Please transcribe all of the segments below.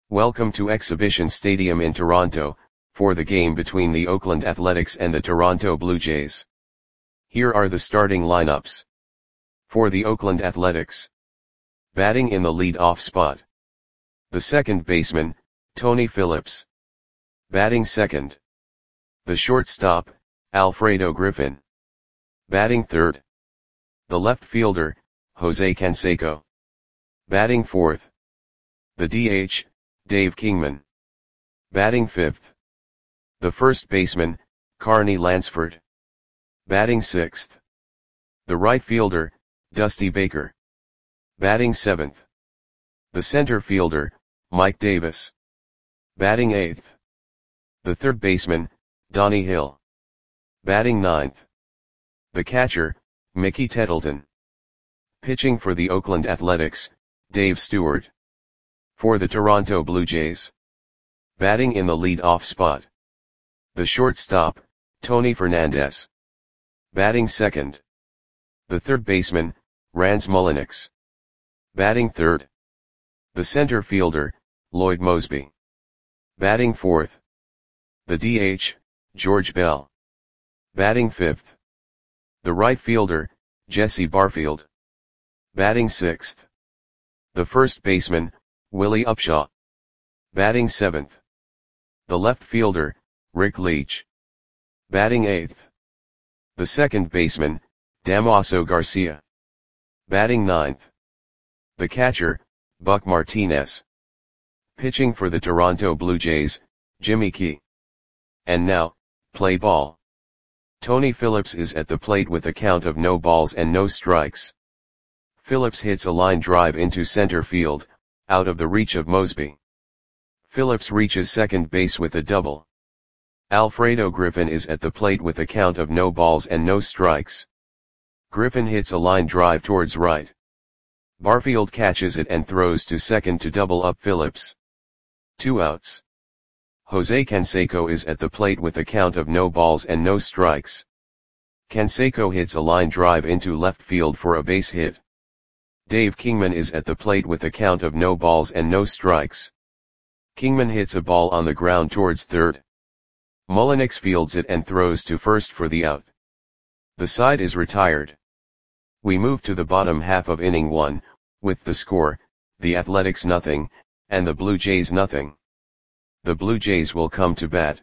Welcome to Exhibition Stadium in Toronto, for the game between the Oakland Athletics and the Toronto Blue Jays. Here are the starting lineups. For the Oakland Athletics. Batting in the lead-off spot. The second baseman, Tony Phillips. Batting second. The shortstop, Alfredo Griffin. Batting third. The left fielder, Jose Canseco. Batting fourth. The DH, Dave Kingman. Batting fifth. The first baseman, Carney Lansford. Batting sixth. The right fielder, Dusty Baker. Batting seventh. The center fielder, Mike Davis. Batting eighth. The third baseman, Donnie Hill. Batting ninth. The catcher, Mickey Tettleton. Pitching for the Oakland Athletics, Dave Stewart. For the Toronto Blue Jays. Batting in the lead-off spot. The shortstop, Tony Fernandez. Batting second. The third baseman, Rance Mulliniks. Batting third. The center fielder, Lloyd Moseby. Batting fourth. The DH, George Bell. Batting fifth. The right fielder, Jesse Barfield. Batting sixth. The first baseman, Willie Upshaw. Batting seventh. The left fielder, Rick Leach. Batting eighth. The second baseman, Damaso Garcia. Batting ninth. The catcher, Buck Martinez. Pitching for the Toronto Blue Jays, Jimmy Key. And now, play ball. Tony Phillips is at the plate with a count of no balls and no strikes. Phillips hits a line drive into center field, out of the reach of Moseby. Phillips reaches second base with a double. Alfredo Griffin is at the plate with a count of no balls and no strikes. Griffin hits a line drive towards right. Barfield catches it and throws to second to double up Phillips. 2 outs. Jose Canseco is at the plate with a count of no balls and no strikes. Canseco hits a line drive into left field for a base hit. Dave Kingman is at the plate with a count of no balls and no strikes. Kingman hits a ball on the ground towards third. Mulliniks fields it and throws to first for the out. The side is retired. We move to the bottom half of inning 1, with the score, the Athletics 0, and the Blue Jays 0. The Blue Jays will come to bat.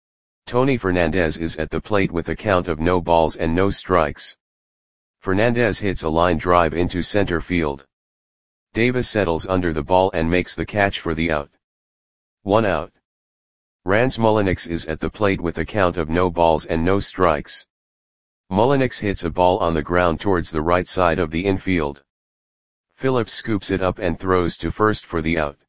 Tony Fernandez is at the plate with a count of no balls and no strikes. Fernandez hits a line drive into center field. Davis settles under the ball and makes the catch for the out. 1 out. Rance Mulliniks is at the plate with a count of no balls and no strikes. Mulliniks hits a ball on the ground towards the right side of the infield. Phillips scoops it up and throws to first for the out.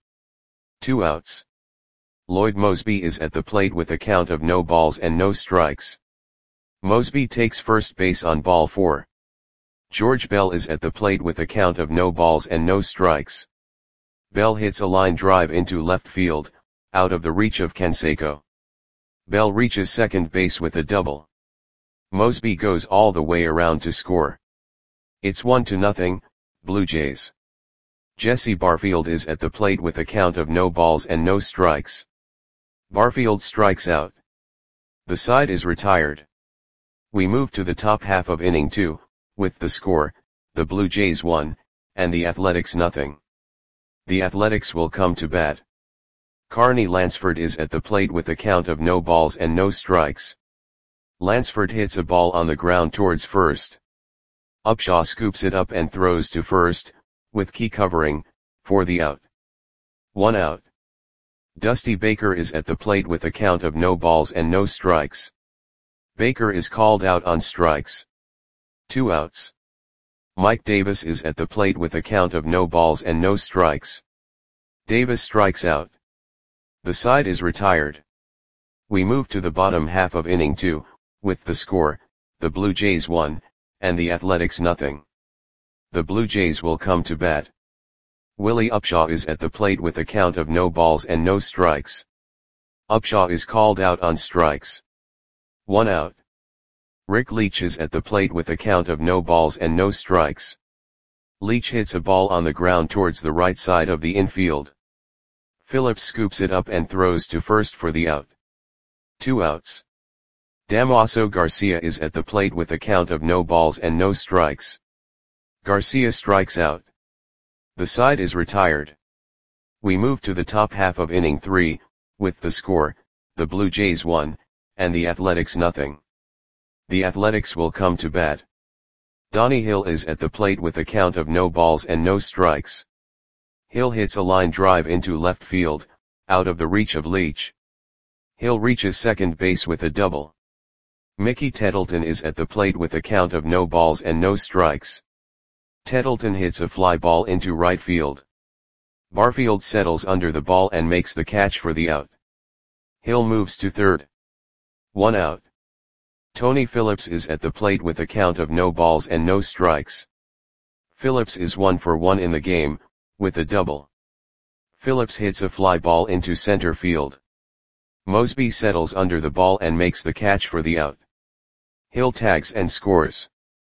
2 outs. Lloyd Moseby is at the plate with a count of no balls and no strikes. Moseby takes first base on ball 4. George Bell is at the plate with a count of no balls and no strikes. Bell hits a line drive into left field, out of the reach of Canseco. Bell reaches second base with a double. Moseby goes all the way around to score. It's 1-0, Blue Jays. Jesse Barfield is at the plate with a count of no balls and no strikes. Barfield strikes out. The side is retired. We move to the top half of inning 2, with the score, the Blue Jays 1, and the Athletics 0. The Athletics will come to bat. Carney Lansford is at the plate with a count of no balls and no strikes. Lansford hits a ball on the ground towards first. Upshaw scoops it up and throws to first, with Key covering, for the out. 1 out. Dusty Baker is at the plate with a count of no balls and no strikes. Baker is called out on strikes. 2 outs. Mike Davis is at the plate with a count of no balls and no strikes. Davis strikes out. The side is retired. We move to the bottom half of inning 2, with the score, the Blue Jays 1, and the Athletics 0. The Blue Jays will come to bat. Willie Upshaw is at the plate with a count of no balls and no strikes. Upshaw is called out on strikes. 1 out. Rick Leach is at the plate with a count of no balls and no strikes. Leach hits a ball on the ground towards the right side of the infield. Phillips scoops it up and throws to first for the out. 2 outs. Damaso Garcia is at the plate with a count of no balls and no strikes. Garcia strikes out. The side is retired. We move to the top half of inning 3, with the score, the Blue Jays 1, and the Athletics nothing. The Athletics will come to bat. Donnie Hill is at the plate with a count of no balls and no strikes. Hill hits a line drive into left field, out of the reach of Leach. Hill reaches second base with a double. Mickey Tettleton is at the plate with a count of no balls and no strikes. Tettleton hits a fly ball into right field. Barfield settles under the ball and makes the catch for the out. Hill moves to third. 1 out. Tony Phillips is at the plate with a count of no balls and no strikes. Phillips is 1 for 1 in the game, with a double. Phillips hits a fly ball into center field. Mosby settles under the ball and makes the catch for the out. Hill tags and scores.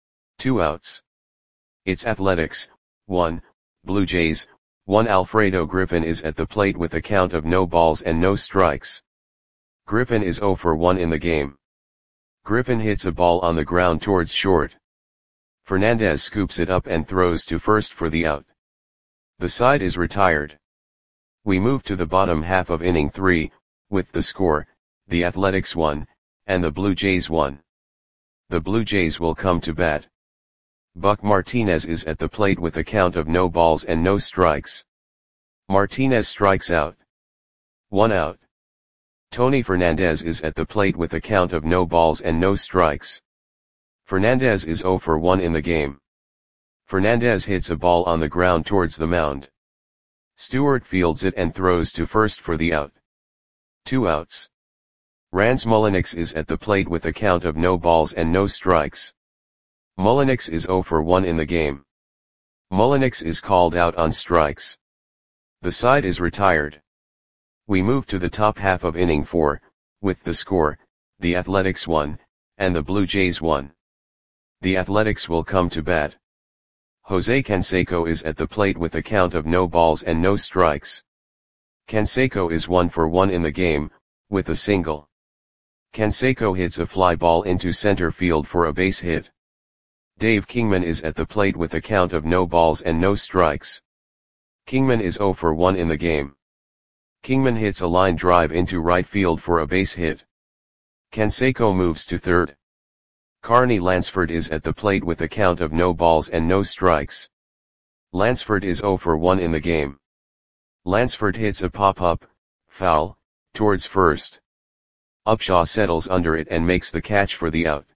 2 outs. It's Athletics, 1, Blue Jays, 1. Alfredo Griffin is at the plate with a count of no balls and no strikes. Griffin is 0 for 1 in the game. Griffin hits a ball on the ground towards short. Fernandez scoops it up and throws to first for the out. The side is retired. We move to the bottom half of inning 3, with the score, the Athletics 1, and the Blue Jays 1. The Blue Jays will come to bat. Buck Martinez is at the plate with a count of no balls and no strikes. Martinez strikes out. 1 out. Tony Fernandez is at the plate with a count of no balls and no strikes. Fernandez is 0 for 1 in the game. Fernandez hits a ball on the ground towards the mound. Stewart fields it and throws to first for the out. 2 outs. Rans Mulliniks is at the plate with a count of no balls and no strikes. Mulliniks is 0 for 1 in the game. Mulliniks is called out on strikes. The side is retired. We move to the top half of inning 4, with the score, the Athletics 1, and the Blue Jays 1. The Athletics will come to bat. Jose Canseco is at the plate with a count of no balls and no strikes. Canseco is 1 for 1 in the game, with a single. Canseco hits a fly ball into center field for a base hit. Dave Kingman is at the plate with a count of no balls and no strikes. Kingman is 0 for 1 in the game. Kingman hits a line drive into right field for a base hit. Canseco moves to third. Carney Lansford is at the plate with a count of no balls and no strikes. Lansford is 0 for 1 in the game. Lansford hits a pop-up, foul, towards first. Upshaw settles under it and makes the catch for the out.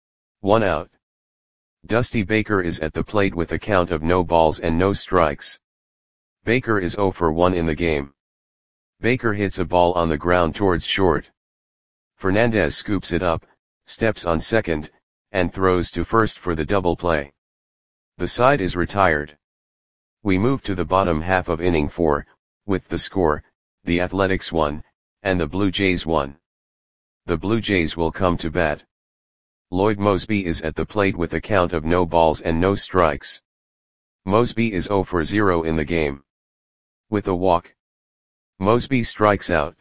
1 out. Dusty Baker is at the plate with a count of no balls and no strikes. Baker is 0 for 1 in the game. Baker hits a ball on the ground towards short. Fernandez scoops it up, steps on second, and throws to first for the double play. The side is retired. We move to the bottom half of inning 4, with the score, the Athletics 1, and the Blue Jays 1. The Blue Jays will come to bat. Lloyd Mosby is at the plate with a count of no balls and no strikes. Mosby is 0 for 0 in the game. With a walk. Mosby strikes out.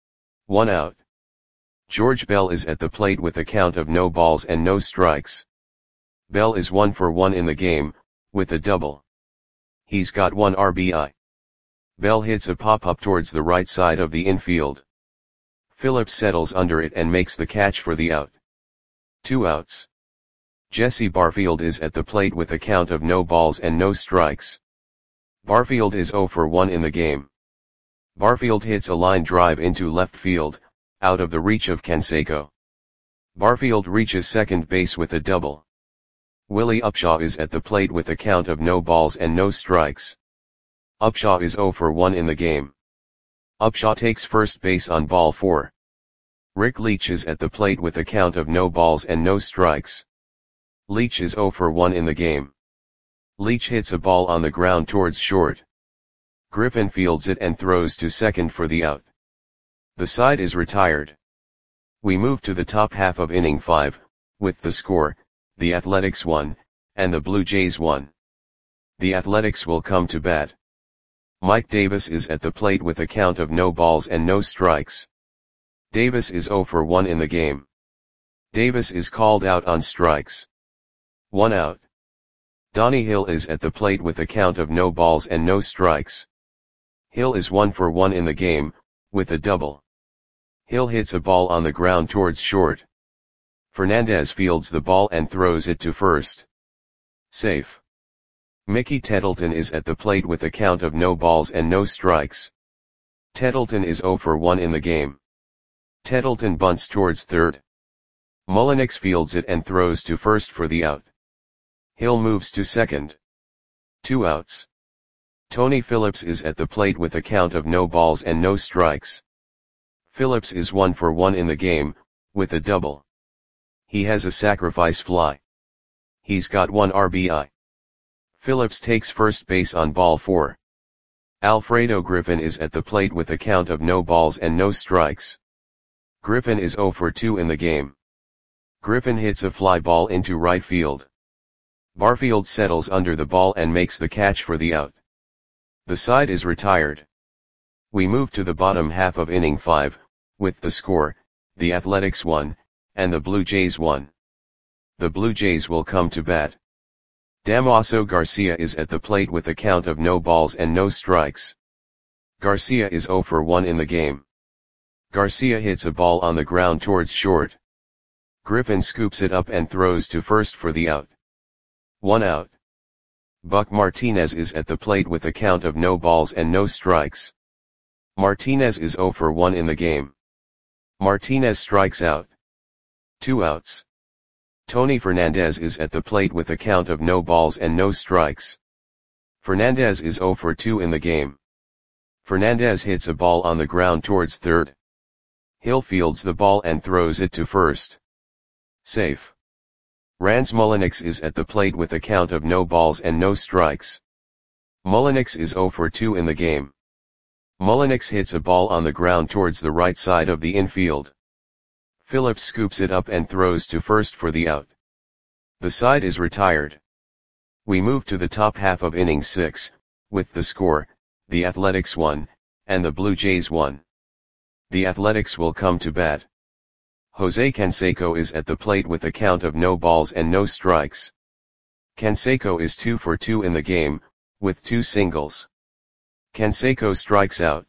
1 out. George Bell is at the plate with a count of no balls and no strikes. Bell is 1 for 1 in the game, with a double. He's got 1 RBI. Bell hits a pop-up towards the right side of the infield. Phillips settles under it and makes the catch for the out. 2 outs. Jesse Barfield is at the plate with a count of no balls and no strikes. Barfield is 0 for 1 in the game. Barfield hits a line drive into left field, out of the reach of Canseco. Barfield reaches second base with a double. Willie Upshaw is at the plate with a count of no balls and no strikes. Upshaw is 0 for 1 in the game. Upshaw takes first base on ball 4. Rick Leach is at the plate with a count of no balls and no strikes. Leach is 0 for 1 in the game. Leach hits a ball on the ground towards short. Griffin fields it and throws to second for the out. The side is retired. We move to the top half of inning 5, with the score, the Athletics 1, and the Blue Jays 1. The Athletics will come to bat. Mike Davis is at the plate with a count of no balls and no strikes. Davis is 0 for 1 in the game. Davis is called out on strikes. 1 out. Donnie Hill is at the plate with a count of no balls and no strikes. Hill is 1 for 1 in the game, with a double. Hill hits a ball on the ground towards short. Fernandez fields the ball and throws it to first. Safe. Mickey Tettleton is at the plate with a count of no balls and no strikes. Tettleton is 0 for 1 in the game. Tettleton bunts towards third. Mullenix fields it and throws to first for the out. Hill moves to second. 2 outs. Tony Phillips is at the plate with a count of no balls and no strikes. Phillips is 1 for 1 in the game, with a double. He has a sacrifice fly. He's got 1 RBI. Phillips takes first base on ball 4. Alfredo Griffin is at the plate with a count of no balls and no strikes. Griffin is 0 for 2 in the game. Griffin hits a fly ball into right field. Barfield settles under the ball and makes the catch for the out. The side is retired. We move to the bottom half of inning 5, with the score, the Athletics 1, and the Blue Jays 1. The Blue Jays will come to bat. Damaso Garcia is at the plate with a count of no balls and no strikes. Garcia is 0 for 1 in the game. Garcia hits a ball on the ground towards short. Griffin scoops it up and throws to first for the out. 1 out. Buck Martinez is at the plate with a count of no balls and no strikes. Martinez is 0 for 1 in the game. Martinez strikes out. 2 outs. Tony Fernandez is at the plate with a count of no balls and no strikes. Fernandez is 0 for 2 in the game. Fernandez hits a ball on the ground towards third. Hill fields the ball and throws it to first. Safe. Rance Mullenix is at the plate with a count of no balls and no strikes. Mullenix is 0 for 2 in the game. Mullenix hits a ball on the ground towards the right side of the infield. Phillips scoops it up and throws to first for the out. The side is retired. We move to the top half of inning 6, with the score, the Athletics 1, and the Blue Jays 1. The Athletics will come to bat. Jose Canseco is at the plate with a count of no balls and no strikes. Canseco is 2 for 2 in the game, with 2 singles. Canseco strikes out.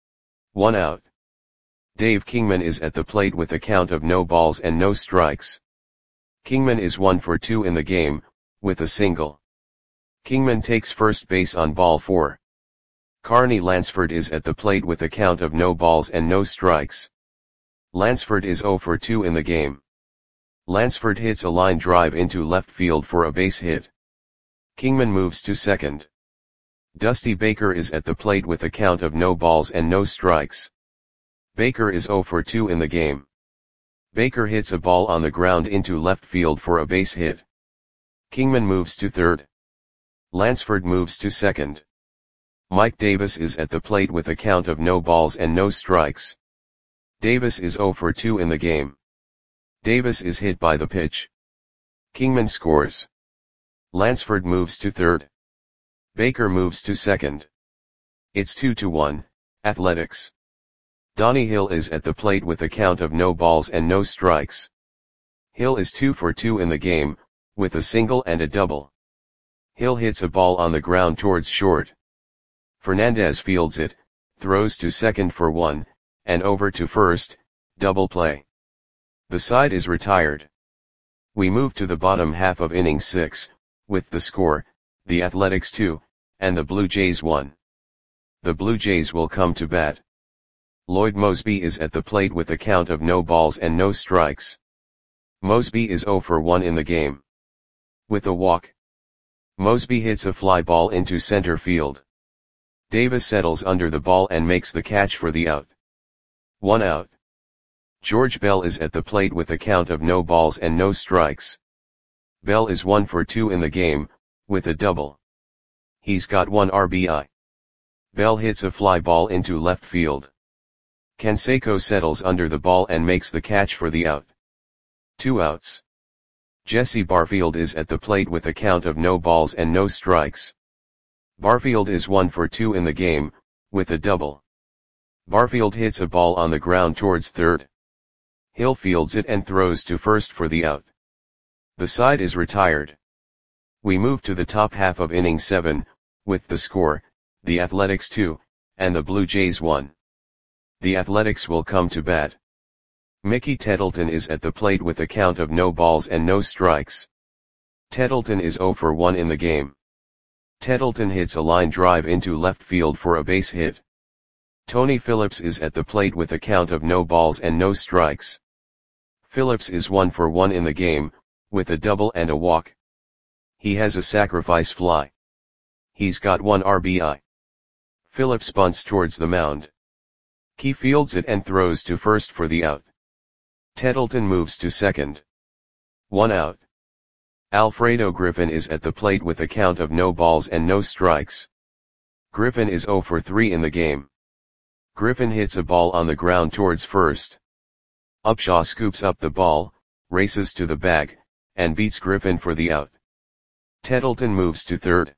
1 out. Dave Kingman is at the plate with a count of no balls and no strikes. Kingman is 1 for 2 in the game, with a single. Kingman takes first base on ball 4. Carney Lansford is at the plate with a count of no balls and no strikes. Lansford is 0 for 2 in the game. Lansford hits a line drive into left field for a base hit. Kingman moves to second. Dusty Baker is at the plate with a count of no balls and no strikes. Baker is 0 for 2 in the game. Baker hits a ball on the ground into left field for a base hit. Kingman moves to third. Lansford moves to second. Mike Davis is at the plate with a count of no balls and no strikes. Davis is 0 for 2 in the game. Davis is hit by the pitch. Kingman scores. Lansford moves to third. Baker moves to second. It's 2-1, Athletics. Donnie Hill is at the plate with a count of no balls and no strikes. Hill is 2 for 2 in the game, with a single and a double. Hill hits a ball on the ground towards short. Fernandez fields it, throws to second for 1, and over to first, double play. The side is retired. We move to the bottom half of inning 6, with the score, the Athletics 2, and the Blue Jays 1. The Blue Jays will come to bat. Lloyd Mosby is at the plate with a count of no balls and no strikes. Mosby is 0 for 1 in the game. With a walk. Mosby hits a fly ball into center field. Davis settles under the ball and makes the catch for the out. 1 out. George Bell is at the plate with a count of no balls and no strikes. Bell is 1 for 2 in the game, with a double. He's got 1 RBI. Bell hits a fly ball into left field. Canseco settles under the ball and makes the catch for the out. 2 outs. Jesse Barfield is at the plate with a count of no balls and no strikes. Barfield is 1 for 2 in the game, with a double. Barfield hits a ball on the ground towards third. Hill fields it and throws to first for the out. The side is retired. We move to the top half of inning 7, with the score, the Athletics 2, and the Blue Jays 1. The Athletics will come to bat. Mickey Tettleton is at the plate with a count of no balls and no strikes. Tettleton is 0 for 1 in the game. Tettleton hits a line drive into left field for a base hit. Tony Phillips is at the plate with a count of no balls and no strikes. Phillips is 1 for 1 in the game, with a double and a walk. He has a sacrifice fly. He's got 1 RBI. Phillips bunts towards the mound. Key fields it and throws to first for the out. Tettleton moves to second. 1 out. Alfredo Griffin is at the plate with a count of no balls and no strikes. Griffin is 0 for 3 in the game. Griffin hits a ball on the ground towards first. Upshaw scoops up the ball, races to the bag, and beats Griffin for the out. Tettleton moves to third.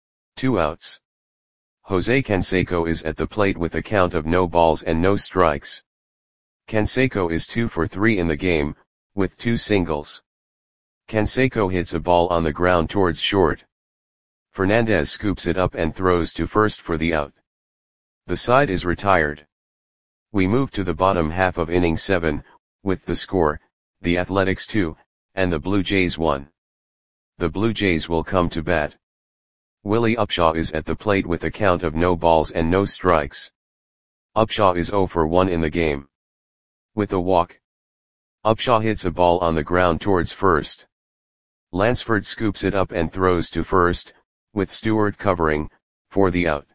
2 outs. Jose Canseco is at the plate with a count of no balls and no strikes. Canseco is 2 for 3 in the game, with 2 singles. Canseco hits a ball on the ground towards short. Fernandez scoops it up and throws to first for the out. The side is retired. We move to the bottom half of inning 7, with the score, the Athletics 2, and the Blue Jays 1. The Blue Jays will come to bat. Willie Upshaw is at the plate with a count of no balls and no strikes. Upshaw is 0 for 1 in the game. With a walk. Upshaw hits a ball on the ground towards first. Lansford scoops it up and throws to first, with Stewart covering, for the out.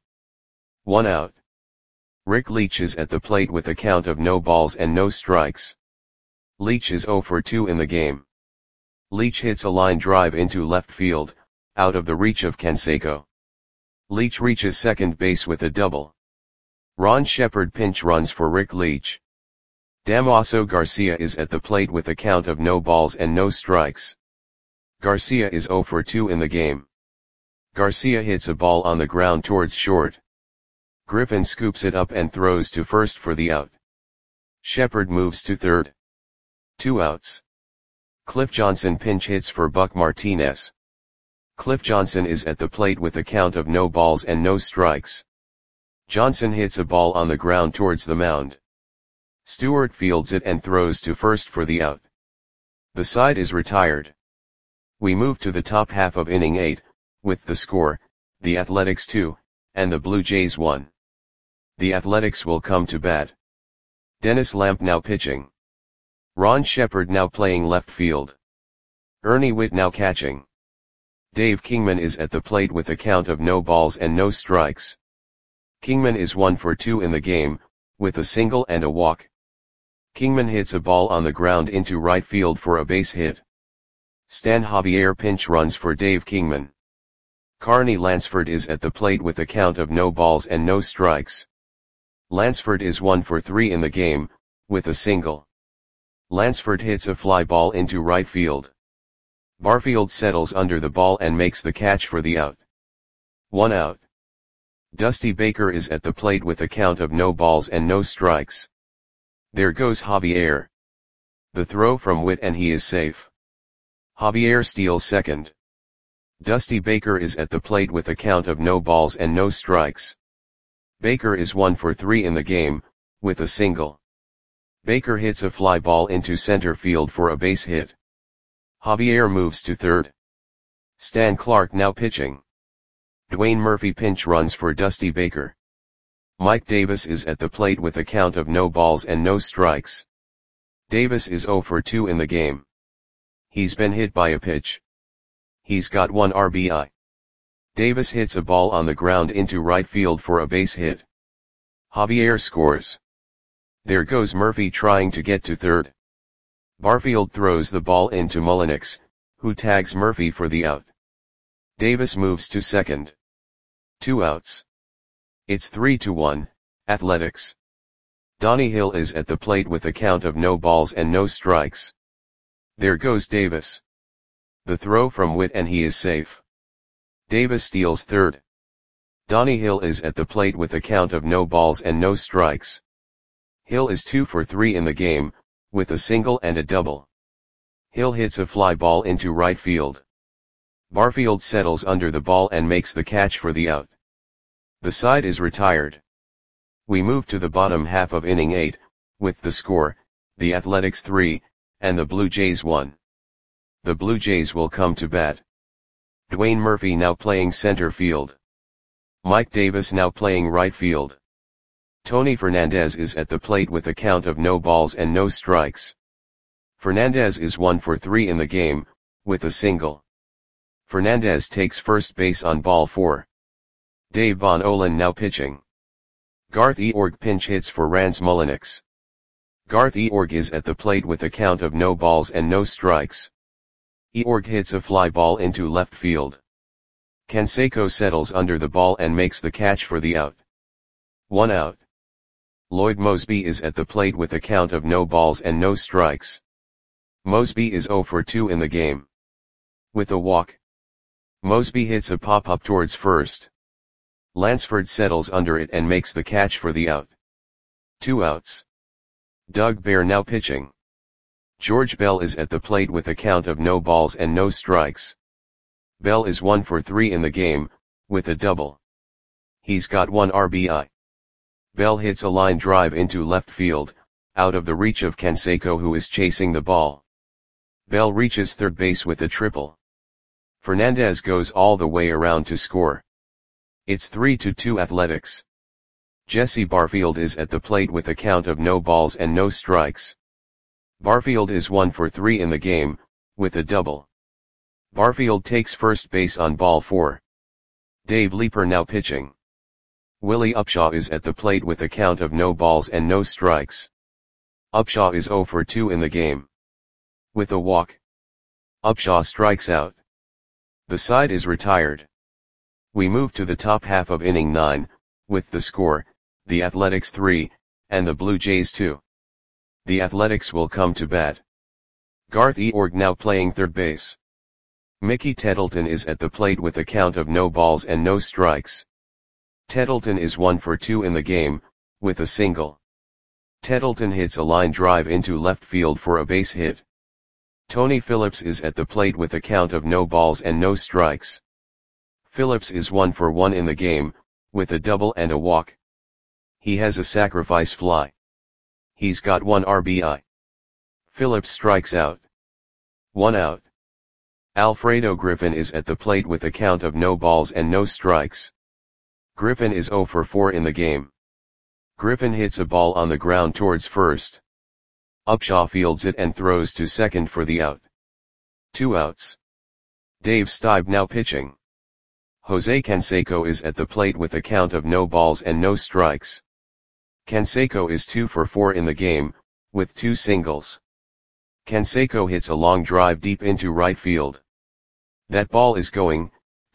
1 out. Rick Leach is at the plate with a count of no balls and no strikes. Leach is 0 for 2 in the game. Leach hits a line drive into left field, out of the reach of Canseco. Leach reaches second base with a double. Ron Shepard pinch runs for Rick Leach. Damaso Garcia is at the plate with a count of no balls and no strikes. Garcia is 0 for 2 in the game. Garcia hits a ball on the ground towards short. Griffin scoops it up and throws to first for the out. Shepard moves to third. 2 outs. Cliff Johnson pinch hits for Buck Martinez. Cliff Johnson is at the plate with a count of no balls and no strikes. Johnson hits a ball on the ground towards the mound. Stewart fields it and throws to first for the out. The side is retired. We move to the top half of inning 8, with the score, the Athletics 2, and the Blue Jays 1. The Athletics will come to bat. Dennis Lamp now pitching. Ron Shepard now playing left field. Ernie Witt now catching. Dave Kingman is at the plate with a count of no balls and no strikes. Kingman is 1 for 2 in the game, with a single and a walk. Kingman hits a ball on the ground into right field for a base hit. Stan Javier pinch runs for Dave Kingman. Carney Lansford is at the plate with a count of no balls and no strikes. Lansford is 1 for 3 in the game, with a single. Lansford hits a fly ball into right field. Barfield settles under the ball and makes the catch for the out. 1 out. Dusty Baker is at the plate with a count of no balls and no strikes. There goes Javier. The throw from Witt and he is safe. Javier steals second. Dusty Baker is at the plate with a count of no balls and no strikes. Baker is 1 for 3 in the game, with a single. Baker hits a fly ball into center field for a base hit. Javier moves to third. Stan Clark now pitching. Dwayne Murphy pinch runs for Dusty Baker. Mike Davis is at the plate with a count of no balls and no strikes. Davis is 0 for 2 in the game. He's been hit by a pitch. He's got 1 RBI. Davis hits a ball on the ground into right field for a base hit. Javier scores. There goes Murphy trying to get to third. Barfield throws the ball into Mullinix, who tags Murphy for the out. Davis moves to second. 2 outs. It's 3-1, Athletics. Donnie Hill is at the plate with a count of no balls and no strikes. There goes Davis. The throw from Witt and he is safe. Davis steals third. Donnie Hill is at the plate with a count of no balls and no strikes. Hill is 2 for 3 in the game, with a single and a double. Hill hits a fly ball into right field. Barfield settles under the ball and makes the catch for the out. The side is retired. We move to the bottom half of inning 8, with the score, the Athletics 3, and the Blue Jays 1. The Blue Jays will come to bat. Dwayne Murphy now playing center field. Mike Davis now playing right field. Tony Fernandez is at the plate with a count of no balls and no strikes. Fernandez is 1 for 3 in the game, with a single. Fernandez takes first base on ball 4. Dave Von Olen now pitching. Garth Eorg pinch hits for Rans Mulliniks. Garth Eorg is at the plate with a count of no balls and no strikes. Eorg hits a fly ball into left field. Canseco settles under the ball and makes the catch for the out. 1 out. Lloyd Moseby is at the plate with a count of no balls and no strikes. Moseby is 0 for 2 in the game. With a walk. Moseby hits a pop-up towards first. Lansford settles under it and makes the catch for the out. 2 outs. Doug Bear now pitching. George Bell is at the plate with a count of no balls and no strikes. Bell is 1 for 3 in the game, with a double. He's got 1 RBI. Bell hits a line drive into left field, out of the reach of Canseco who is chasing the ball. Bell reaches third base with a triple. Fernandez goes all the way around to score. It's 3-2 Athletics. Jesse Barfield is at the plate with a count of no balls and no strikes. Barfield is 1 for 3 in the game, with a double. Barfield takes first base on ball 4. Dave Leeper now pitching. Willie Upshaw is at the plate with a count of no balls and no strikes. Upshaw is 0 for 2 in the game. With a walk. Upshaw strikes out. The side is retired. We move to the top half of inning 9, with the score, the Athletics 3, and the Blue Jays 2. The Athletics will come to bat. Garth Eorg now playing third base. Mickey Tettleton is at the plate with a count of no balls and no strikes. Tettleton is 1 for 2 in the game, with a single. Tettleton hits a line drive into left field for a base hit. Tony Phillips is at the plate with a count of no balls and no strikes. Phillips is 1 for 1 in the game, with a double and a walk. He has a sacrifice fly. He's got 1 RBI. Phillips strikes out. 1 out. Alfredo Griffin is at the plate with a count of no balls and no strikes. Griffin is 0 for 4 in the game. Griffin hits a ball on the ground towards first. Upshaw fields it and throws to second for the out. 2 outs. Dave Stieb now pitching. Jose Canseco is at the plate with a count of no balls and no strikes. Canseco is 2 for 4 in the game, with 2 singles. Canseco hits a long drive deep into right field. That ball is gone.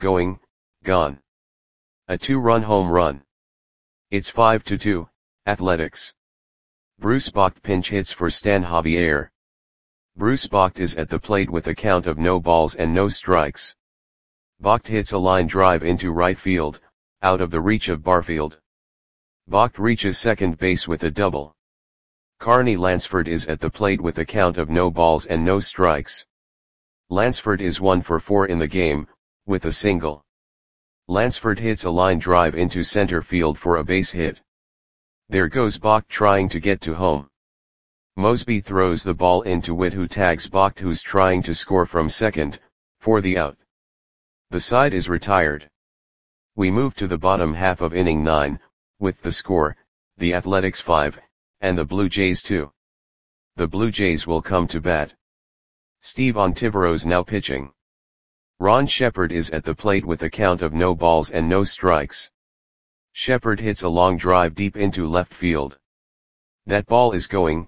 A 2-run home run. It's 5-2, Athletics. Bruce Bocht pinch hits for Stan Javier. Bruce Bocht is at the plate with a count of no balls and no strikes. Bocht hits a line drive into right field, out of the reach of Barfield. Bocht reaches second base with a double. Carney Lansford is at the plate with a count of no balls and no strikes. Lansford is 1 for 4 in the game, with a single. Lansford hits a line drive into center field for a base hit. There goes Bocht trying to get to home. Moseby throws the ball into Witt who tags Bocht who's trying to score from second, for the out. The side is retired. We move to the bottom half of inning 9, with the score, the Athletics 5, and the Blue Jays 2. The Blue Jays will come to bat. Steve Ontiveros now pitching. Ron Shepard is at the plate with a count of no balls and no strikes. Shepard hits a long drive deep into left field. That ball is gone.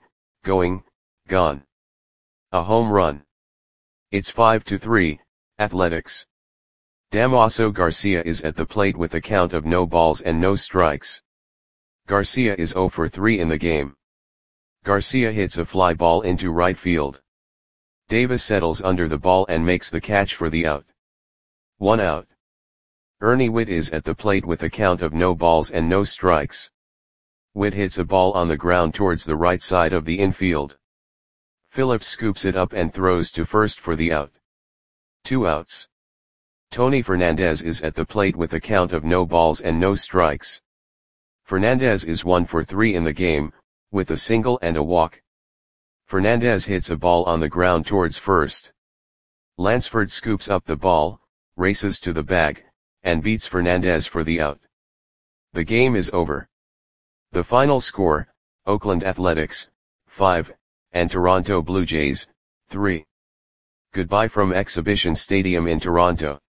A home run. It's 5-3, Athletics. Damaso Garcia is at the plate with a count of no balls and no strikes. Garcia is 0 for 3 in the game. Garcia hits a fly ball into right field. Davis settles under the ball and makes the catch for the out. 1 out. Ernie Whitt is at the plate with a count of no balls and no strikes. Whitt hits a ball on the ground towards the right side of the infield. Phillips scoops it up and throws to first for the out. 2 outs. Tony Fernandez is at the plate with a count of no balls and no strikes. Fernandez is 1 for 3 in the game, with a single and a walk. Fernandez hits a ball on the ground towards first. Lansford scoops up the ball, races to the bag, and beats Fernandez for the out. The game is over. The final score, Oakland Athletics, 5, and Toronto Blue Jays, 3. Goodbye from Exhibition Stadium in Toronto.